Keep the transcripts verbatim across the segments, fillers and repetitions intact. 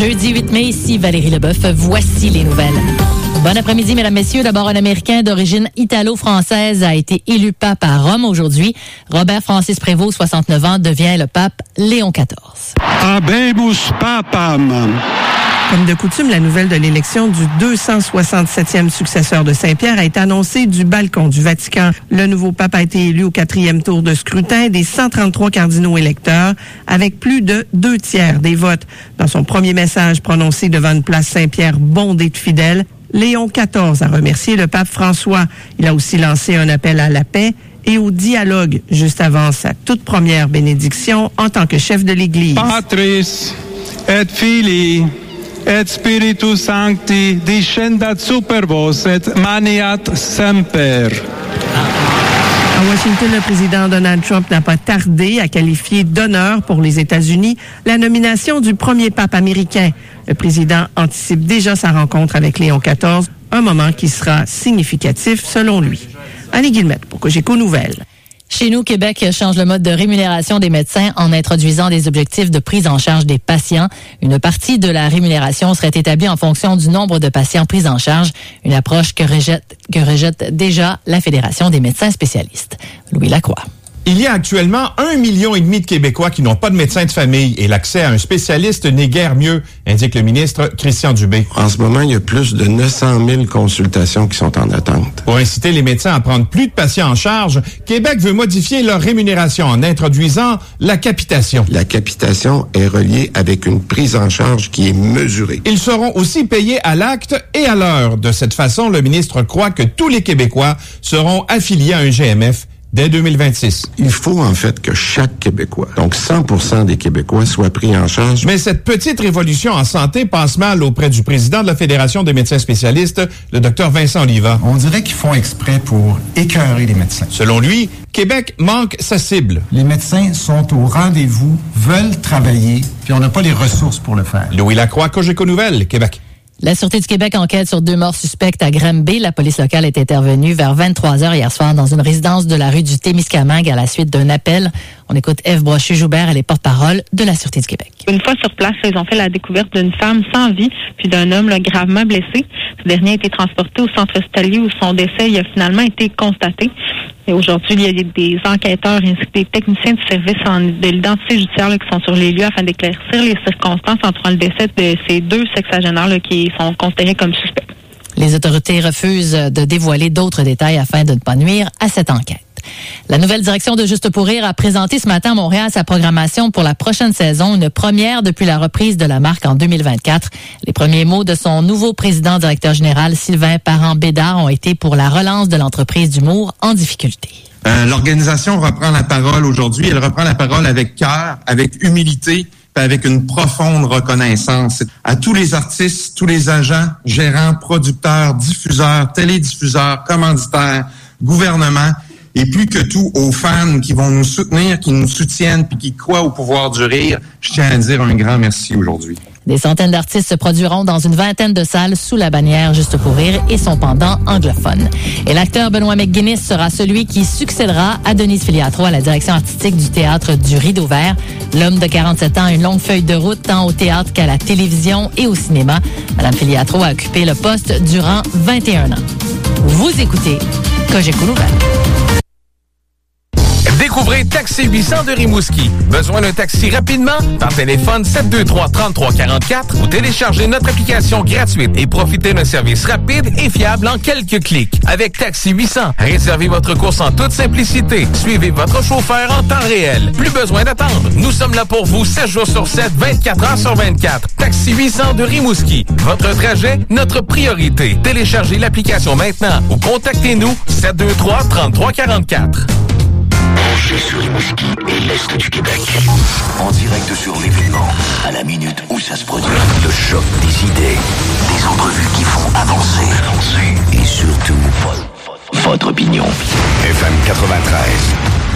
Jeudi huit mai, ici Valérie Leboeuf. Voici les nouvelles. Bon après-midi, mesdames, messieurs. D'abord, un Américain d'origine italo-française a été élu pape à Rome aujourd'hui. Robert Francis Prévost, soixante-neuf ans, devient le pape Léon quatorze. Habemus papam. Comme de coutume, la nouvelle de l'élection du deux cent soixante-septième successeur de Saint-Pierre a été annoncée du balcon du Vatican. Le nouveau pape a été élu au quatrième tour de scrutin des cent trente-trois cardinaux électeurs, avec plus de deux tiers des votes. Dans son premier message prononcé devant une place Saint-Pierre bondée de fidèles, Léon quatorze a remercié le pape François. Il a aussi lancé un appel à la paix et au dialogue juste avant sa toute première bénédiction en tant que chef de l'Église. Patris et Filii et Spiritus Sancti descendat super vos et maniat semper. À Washington, le président Donald Trump n'a pas tardé à qualifier d'honneur pour les États-Unis la nomination du premier pape américain. Le président anticipe déjà sa rencontre avec Léon quatorze, un moment qui sera significatif selon lui. Annie Guillemette pour Cogeco Nouvelles. Chez nous, Québec change le mode de rémunération des médecins en introduisant des objectifs de prise en charge des patients. Une partie de la rémunération serait établie en fonction du nombre de patients pris en charge, une approche que rejette, que rejette déjà la Fédération des médecins spécialistes. Louis Lacroix. Il y a actuellement un million et demi de Québécois qui n'ont pas de médecin de famille et l'accès à un spécialiste n'est guère mieux, indique le ministre Christian Dubé. En ce moment, il y a plus de neuf cent mille consultations qui sont en attente. Pour inciter les médecins à prendre plus de patients en charge, Québec veut modifier leur rémunération en introduisant la capitation. La capitation est reliée avec une prise en charge qui est mesurée. Ils seront aussi payés à l'acte et à l'heure. De cette façon, le ministre croit que tous les Québécois seront affiliés à un G M F dès deux mille vingt-six. Il faut en fait que chaque Québécois, donc cent pour cent des Québécois, soient pris en charge. Mais cette petite révolution en santé passe mal auprès du président de la Fédération des médecins spécialistes, le docteur Vincent Oliva. On dirait qu'ils font exprès pour écœurer les médecins. Selon lui, Québec manque sa cible. Les médecins sont au rendez-vous, veulent travailler, puis on n'a pas les ressources pour le faire. Louis Lacroix, Cogeco Nouvelles, Québec. La Sûreté du Québec enquête sur deux morts suspectes à Granby. La police locale est intervenue vers vingt-trois heures hier soir dans une résidence de la rue du Témiscamingue à la suite d'un appel. On écoute Ève Brochu-Joubert, elle est porte-parole de la Sûreté du Québec. Une fois sur place, ils ont fait la découverte d'une femme sans vie puis d'un homme là, gravement blessé. Ce dernier a été transporté au centre hospitalier où son décès a finalement été constaté. Et aujourd'hui, il y a des enquêteurs ainsi que des techniciens du service en, de l'identité judiciaire là, qui sont sur les lieux afin d'éclaircir les circonstances entourant le décès de ces deux sexagénaires là, qui sont considérés comme suspects. Les autorités refusent de dévoiler d'autres détails afin de ne pas nuire à cette enquête. La nouvelle direction de Juste pour rire a présenté ce matin à Montréal sa programmation pour la prochaine saison, une première depuis la reprise de la marque en deux mille vingt-quatre. Les premiers mots de son nouveau président-directeur général, Sylvain Parent-Bédard, ont été pour la relance de l'entreprise d'humour en difficulté. Euh, l'organisation reprend la parole aujourd'hui. Elle reprend la parole avec cœur, avec humilité, avec une profonde reconnaissance à tous les artistes, tous les agents, gérants, producteurs, diffuseurs, télédiffuseurs, commanditaires, gouvernements, et plus que tout aux fans qui vont nous soutenir, qui nous soutiennent, puis qui croient au pouvoir du rire. Je tiens à dire un grand merci aujourd'hui. Des centaines d'artistes se produiront dans une vingtaine de salles sous la bannière Juste pour rire et son pendant anglophone. Et l'acteur Benoît McGuinness sera celui qui succédera à Denise Filiatro à la direction artistique du Théâtre du Rideau Vert. L'homme de quarante-sept ans a une longue feuille de route tant au théâtre qu'à la télévision et au cinéma. Madame Filiatro a occupé le poste durant vingt et un ans. Vous écoutez Cogeco Nouvelles. Découvrez Taxi huit cents de Rimouski. Besoin d'un taxi rapidement? Par téléphone sept deux trois, trente-trois quarante-quatre ou téléchargez notre application gratuite et profitez d'un service rapide et fiable en quelques clics. Avec Taxi huit cents, réservez votre course en toute simplicité. Suivez votre chauffeur en temps réel. Plus besoin d'attendre. Nous sommes là pour vous sept jours sur sept, vingt-quatre heures sur vingt-quatre. Taxi huit cents de Rimouski. Votre trajet, notre priorité. Téléchargez l'application maintenant ou contactez-nous sept deux trois, trente-trois quarante-quatre. Branché sur Rimouski et l'Est du Québec. En direct sur l'événement, à la minute où ça se produit. Le choc des idées, des entrevues qui font avancer, avancer. Et surtout, votre opinion. F M quatre-vingt-treize.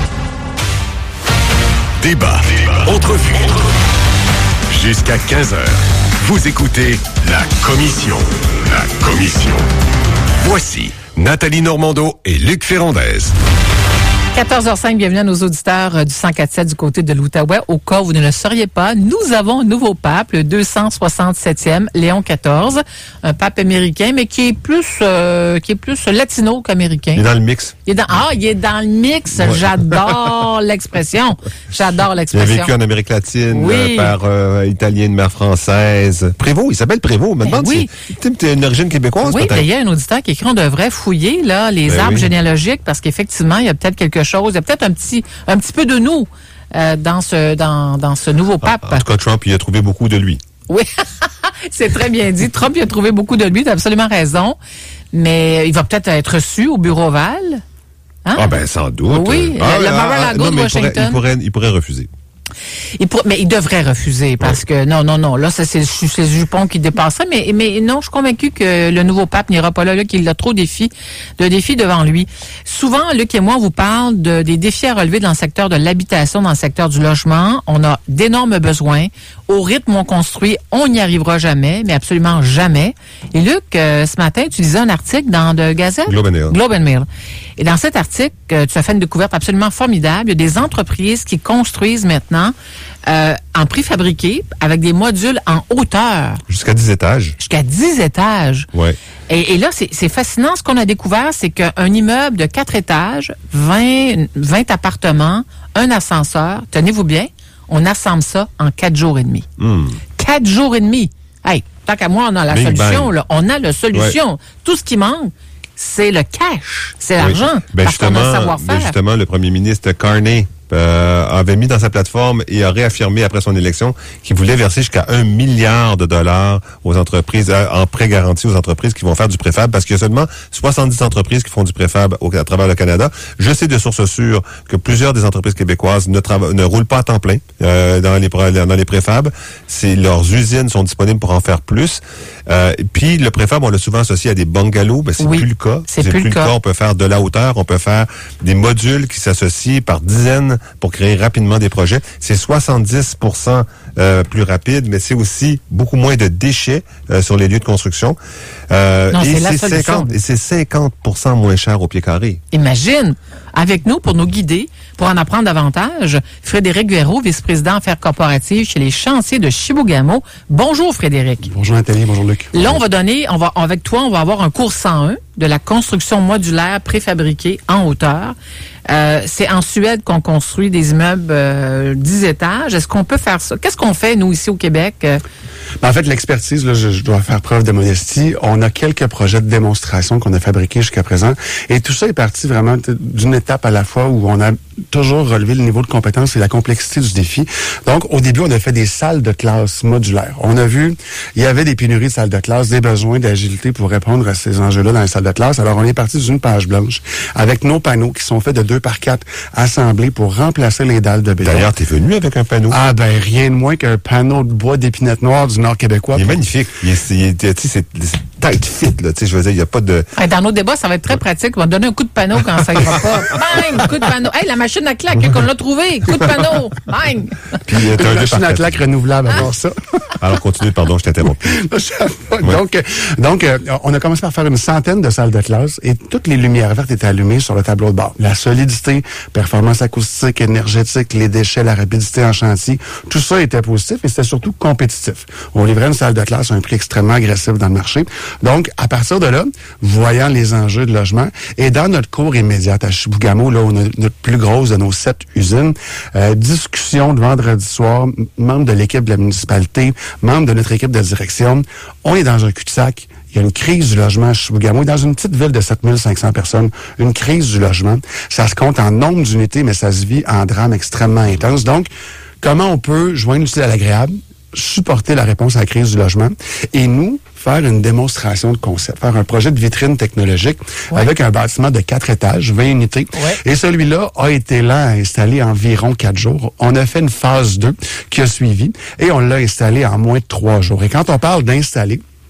Débat, Débat. Entrevue. Jusqu'à quinze heures, vous écoutez La Commission. La Commission. Voici Nathalie Normando et Luc Ferrandez. quatorze heures cinq, bienvenue à nos auditeurs du cent quatre sept du côté de l'Outaouais. Au cas où vous ne le sauriez pas, nous avons un nouveau pape, le deux cent soixante-septième, Léon quatorze, un pape américain, mais qui est plus euh, qui est plus latino qu'américain. Il est dans le mix. Il est dans, ah, il est dans le mix. Ouais. J'adore l'expression. J'adore l'expression. Il a vécu en Amérique latine, oui. euh, père euh, italien de mère française. Prévost, il s'appelle Prévost. Je me demande oui. si tu as une origine québécoise, oui, peut-être. Oui, il y a un auditeur qui écrit, on devrait fouiller là les ben arbres oui. généalogiques parce qu'effectivement, il y a peut-être quelque chose, il y a peut-être un petit un petit peu de nous euh, dans ce dans dans ce nouveau pape. En, en tout cas, Trump, il a trouvé beaucoup de lui. Oui, c'est très bien dit. Trump, il a trouvé beaucoup de lui, tu as absolument raison. Mais il va peut-être être reçu au bureau ovale. Hein? Ah ben sans doute. Oui, ah, le ah, Mar-a-Lago ah, de Washington. Il pourrait, il pourrait, il pourrait refuser. Il pour, mais il devrait refuser parce ouais. que non, non, non. Là, ça, c'est, c'est le jupon qui dépasserait. Mais, mais non, je suis convaincu que le nouveau pape n'ira pas là, là qu'il a trop de défis, de défis devant lui. Souvent, Luc et moi, on vous parle de, des défis à relever dans le secteur de l'habitation, dans le secteur du logement. On a d'énormes besoins. Au rythme où on construit, on n'y arrivera jamais, mais absolument jamais. Et Luc, euh, ce matin, tu lisais un article dans The Gazette? Globe and Mail. Globe and Mail. Et dans cet article, euh, tu as fait une découverte absolument formidable. Il y a des entreprises qui construisent maintenant euh, en préfabriqué avec des modules en hauteur. Jusqu'à dix étages. Jusqu'à dix étages. Ouais. Et, et là, c'est, c'est fascinant. Ce qu'on a découvert, c'est qu'un immeuble de quatre étages, vingt, vingt appartements, un ascenseur, tenez-vous bien, on assemble ça en quatre jours et demi. Mm. Quatre jours et demi. Hey, tant qu'à moi, on a la Big solution. Là. On a la solution. Ouais. Tout ce qui manque, c'est le cash, c'est oui. l'argent. Ben parce qu'on a le savoir-faire. Ben justement, le premier ministre Carney Euh, avait mis dans sa plateforme et a réaffirmé après son élection qu'il voulait verser jusqu'à un milliard de dollars aux entreprises, euh, en prêt garanti aux entreprises qui vont faire du préfab, parce qu'il y a seulement soixante-dix entreprises qui font du préfab au, à travers le Canada. Je sais de sources sûres que plusieurs des entreprises québécoises ne, trava- ne roulent pas à temps plein euh, dans les dans les préfabs. C'est, leurs usines sont disponibles pour en faire plus. Euh, puis le préfab, on l'a souvent associé à des bungalows, mais c'est oui, plus le cas. C'est, c'est plus, plus le cas. cas. On peut faire de la hauteur, on peut faire des modules qui s'associent par dizaines pour créer rapidement des projets. C'est soixante-dix pour cent euh, plus rapide, mais c'est aussi beaucoup moins de déchets euh, sur les lieux de construction. Euh, non, et, c'est c'est cinquante, et c'est cinquante pour cent moins cher au pied carré. Imagine! Avec nous, pour nous guider, pour en apprendre davantage, Frédéric Guéraud, vice-président affaires corporatives chez les chantiers de Chibougamau. Bonjour Frédéric. Bonjour Nathalie, bonjour Luc. Là, on va donner, on va, avec toi, on va avoir un cours cent un de la construction modulaire préfabriquée en hauteur. Euh, c'est en Suède qu'on construit des immeubles euh, dix étages. Est-ce qu'on peut faire ça? Qu'est-ce qu'on fait, nous, ici au Québec? Euh? Ben, en fait, l'expertise, là, je, je dois faire preuve de modestie. On a quelques projets de démonstration qu'on a fabriqués jusqu'à présent. Et tout ça est parti vraiment d'une étape à la fois où on a toujours relevé le niveau de compétence et la complexité du défi. Donc, au début, on a fait des salles de classe modulaires. On a vu, il y avait des pénuries de salles de classe, des besoins d'agilité pour répondre à ces enjeux-là dans les salles de classe. Alors, on est parti d'une page blanche avec nos panneaux qui sont faits de deux par quatre assemblés pour remplacer les dalles de béton. D'ailleurs, t'es venu avec un panneau. Ah, ben, rien de moins qu'un panneau de bois d'épinette noire du Nord québécois. Il est magnifique. Il est, il est, c'est, c'est tight fit, là. Tu sais, je veux dire, il n'y a pas de... Dans nos débats, ça va être très pratique. On va donner un coup de panneau quand ça ira pas. Bang! Coup de panneau. Hey, la machine à claque, qu'on l'a trouvée. Coup de panneau. Bang! Puis, euh, t'as un machine à claque renouvelable avant ça. Alors, continue, pardon, je t'interromps. donc, ouais. donc euh, on a commencé par faire une centaine de salles de classe et toutes les lumières vertes étaient allumées sur le tableau de bord. La solidité, performance acoustique, énergétique, les déchets, la rapidité en chantier, tout ça était positif et c'était surtout compétitif. On livrait une salle de classe à un prix extrêmement agressif dans le marché. Donc, à partir de là, voyant les enjeux de logement, et dans notre cours immédiat à Chibougamau, là, on a notre plus grosse de nos sept usines, euh, discussion de vendredi soir, membre de l'équipe de la municipalité, membre de notre équipe de direction, on est dans un cul-de-sac. Il y a une crise du logement à Chibougamau. Dans une petite ville de sept mille cinq cents personnes, une crise du logement. Ça se compte en nombre d'unités, mais ça se vit en drame extrêmement intense. Donc, comment on peut joindre l'utile à l'agréable, supporter la réponse à la crise du logement, et nous, faire une démonstration de concept, faire un projet de vitrine technologique ouais. avec un bâtiment de quatre étages, vingt unités. Ouais. Et celui-là a été là installé environ quatre jours. On a fait une phase deux qui a suivi et on l'a installé en moins de trois jours. Et quand on parle d'installer,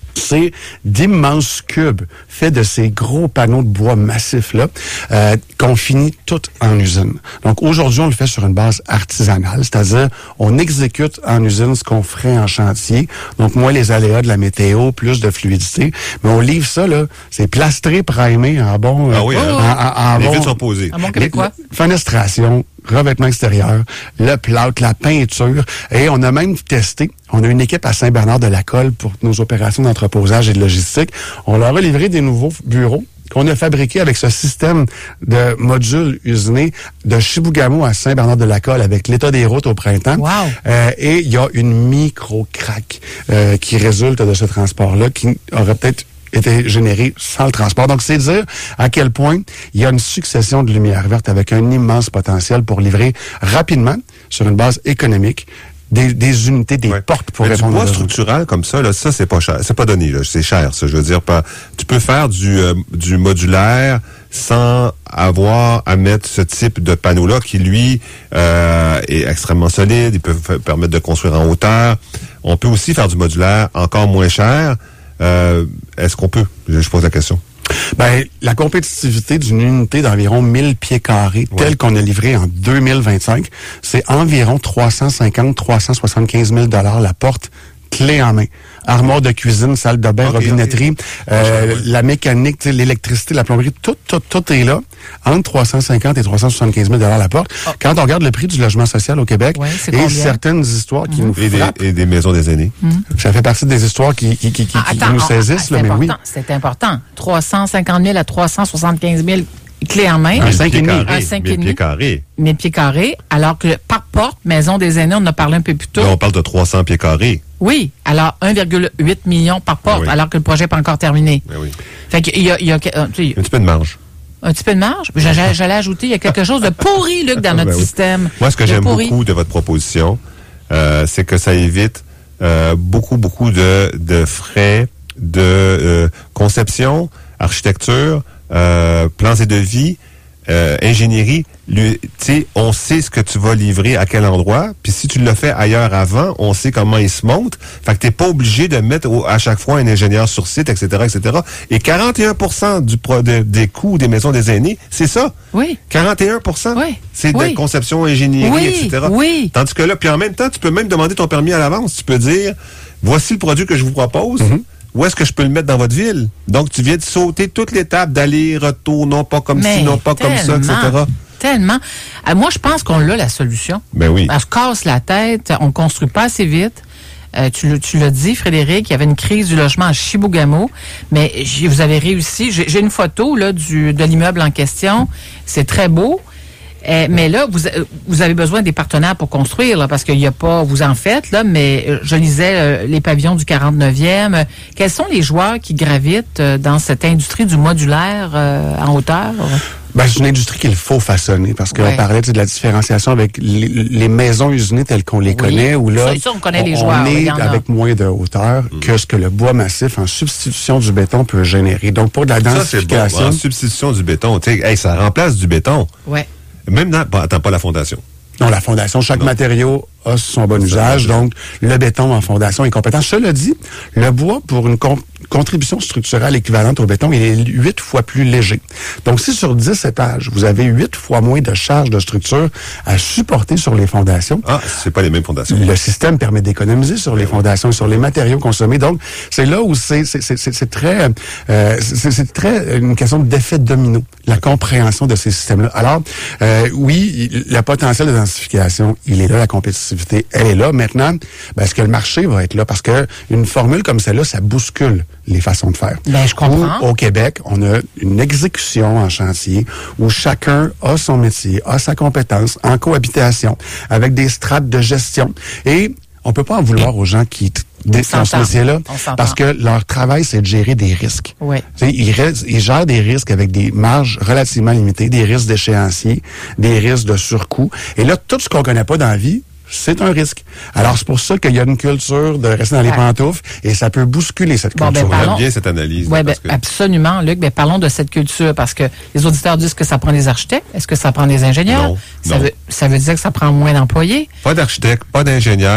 C'est d'immenses cubes faits de ces gros panneaux de bois massifs-là euh, qu'on finit tout en usine. Donc aujourd'hui, on le fait sur une base artisanale, c'est-à-dire on exécute en usine ce qu'on ferait en chantier. Donc moins les aléas de la météo, plus de fluidité. Mais on livre ça, là, c'est plastré, primé en bon... Ah oui, euh, hein? en, en, en les bon, vitres sont posées. En bon québécois. Fenestration, revêtement extérieur, le plâtre, la peinture. Et on a même testé, on a une équipe à Saint-Bernard-de-la-Colle pour nos opérations d'entreposage et de logistique. On leur a livré des nouveaux bureaux qu'on a fabriqués avec ce système de modules usinés de Chibougamau à Saint-Bernard-de-la-Colle avec l'état des routes au printemps. Wow. Euh, et il y a une micro-craque euh, qui résulte de ce transport-là qui aurait peut-être été généré sans le transport. Donc, c'est dire à quel point il y a une succession de lumière verte avec un immense potentiel pour livrer rapidement, sur une base économique, des, des unités, des ouais. portes pour Mais répondre du bois à structural comme ça, là, ça, c'est pas cher. C'est pas donné, là. C'est cher, ça. Je veux dire, pas, tu peux faire du, euh, du modulaire sans avoir à mettre ce type de panneau-là qui, lui, euh, est extrêmement solide. Il peut f- permettre de construire en hauteur. On peut aussi faire du modulaire encore moins cher. Euh, est-ce qu'on peut? Je, je pose la question. Ben, la compétitivité d'une unité d'environ mille pieds carrés, ouais. telle qu'on a livrée en deux mille vingt-cinq, c'est environ trois cent cinquante à trois cent soixante-quinze mille dollars la porte, clé en main. Armoire de cuisine, salle de bain, okay, robinetterie, okay. Euh, ouais. la mécanique, l'électricité, la plomberie, tout, tout, tout est là, entre trois cent cinquante et trois cent soixante-quinze mille dollars la porte. Oh. Quand on regarde le prix du logement social au Québec, ouais, et combien? Certaines histoires qui mmh. nous et frappent. Des, et des maisons des aînés. Mmh. Ça fait partie des histoires qui, qui, qui, qui, ah, attends, qui nous on, saisissent, c'est là, mais oui. C'est important. trois cent cinquante mille à trois cent soixante-quinze mille clés en main. Un cinq et demi. Un cinq et demi. mille pieds carrés. mille pieds carrés, alors que par porte, maison des aînés, on en a parlé un peu plus tôt. Là, on parle de trois cents pieds carrés. Oui, alors un virgule huit million par porte, oui. alors que le projet n'est pas encore terminé. Oui, oui. Fait qu'il y a, il y a, euh, tu sais, un petit peu de marge. Un petit peu de marge. J'allais, j'allais ajouter, il y a quelque chose de pourri, Luc, dans notre ben oui. système. Moi, ce que de j'aime pourri. beaucoup de votre proposition, euh, c'est que ça évite euh, beaucoup, beaucoup de, de frais de euh, conception, architecture, euh, plans et devis, euh, ingénierie. Tu sais, on sait ce que tu vas livrer à quel endroit, puis si tu l'as fait ailleurs avant, on sait comment il se monte. Fait que t'es pas obligé de mettre au, à chaque fois un ingénieur sur site, et cetera, et cetera. Et quarante et un pour cent du pro, de, des coûts des maisons des aînés, c'est ça. Oui. quarante et un pour cent. Oui. C'est oui. de conception, ingénierie, oui. et cetera. Oui. Tandis que là, puis en même temps, tu peux même demander ton permis à l'avance. Tu peux dire, voici le produit que je vous propose. Mm-hmm. Où est-ce que je peux le mettre dans votre ville? Donc, tu viens de sauter toute l'étape d'aller-retour, non pas comme Mais ci, non pas comme ça, et cetera. Tellement. Euh, moi, je pense qu'on a la solution. Ben oui. On se casse la tête, on construit pas assez vite. Euh, tu, tu l'as dit, Frédéric, il y avait une crise du logement à Chibougamau, mais vous avez réussi. J'ai, j'ai une photo là du de l'immeuble en question. C'est très beau. Euh, mais là, vous, vous avez besoin des partenaires pour construire, là, parce qu'il n'y a pas, vous en faites, là, mais je lisais euh, les pavillons du quarante-neuvième. Quels sont les joueurs qui gravitent euh, dans cette industrie du modulaire euh, en hauteur? Ben, c'est une industrie qu'il faut façonner parce qu'on ouais. parlait de la différenciation avec les, les maisons usinées telles qu'on les oui. connaît, où là, ça, ça, on, connaît on, les joueurs, on est oui, avec moins de hauteur mmh. que ce que le bois massif en substitution du béton peut générer. Donc, pour de la densification. Ça, c'est bon. En substitution du béton, tu sais, hey, ça remplace du béton. Ouais. Même dans, bon, attends, pas la fondation. Non, la fondation, chaque non. matériau a son bon ça usage, donc le béton en fondation est compétent. Cela dit, le bois, pour une con- contribution structurelle équivalente au béton, il est huit fois plus léger. Donc, si sur dix étages, vous avez huit fois moins de charge de structure à supporter sur les fondations... Ah, c'est pas les mêmes fondations. Le système permet d'économiser sur les fondations et sur les matériaux consommés. Donc, c'est là où c'est, c'est, c'est, c'est, c'est très... Euh, c'est, c'est très une question d'effet domino, la compréhension de ces systèmes-là. Alors, euh, oui, le potentiel de densification, il est là, la compétitivité, elle est là. Maintenant, ben, est-ce que le marché va être là? Parce que une formule comme celle-là, ça bouscule les façons de faire. Ben, je comprends. Où, au Québec, on a une exécution en chantier où chacun a son métier, a sa compétence en cohabitation, avec des strates de gestion. Et on peut pas en vouloir aux gens qui dans ce métier-là, parce que leur travail, c'est de gérer des risques. Ouais. Ils, ils gèrent des risques avec des marges relativement limitées, des risques d'échéancier, des risques de surcoût. Et là, tout ce qu'on connaît pas dans la vie, c'est un risque. Alors, c'est pour ça qu'il y a une culture de rester dans les pantoufles et ça peut bousculer cette bon, culture. Ben, J'aime bien cette analyse. Oui, ben, que... absolument, Luc. Ben, parlons de cette culture parce que les auditeurs disent que ça prend des architectes. Est-ce que ça prend des ingénieurs? Non. Ça, non. Veut, ça veut dire que ça prend moins d'employés? Pas d'architectes, pas d'ingénieurs.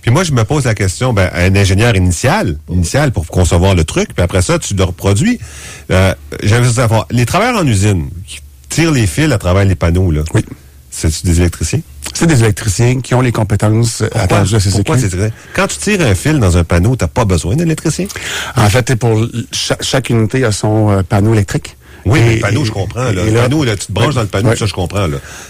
Puis moi, je me pose la question, ben, un ingénieur initial, initial pour concevoir le truc, puis après ça, tu le reproduis. Euh, J'avais besoin de savoir, les travailleurs en usine qui tirent les fils à travers les panneaux, là. Oui. C'est des électriciens? C'est des électriciens qui ont les compétences attendues à ces équipes. Pourquoi c'est vrai? Quand tu tires un fil dans un panneau, t'as pas besoin d'un électricien? En fait, pour chaque, chaque unité a son euh, panneau électrique. Oui, et, mais le panneau, je comprends. Là. Le là, panneau, là, tu te branches oui, dans le panneau, oui. ça, je comprends. Là.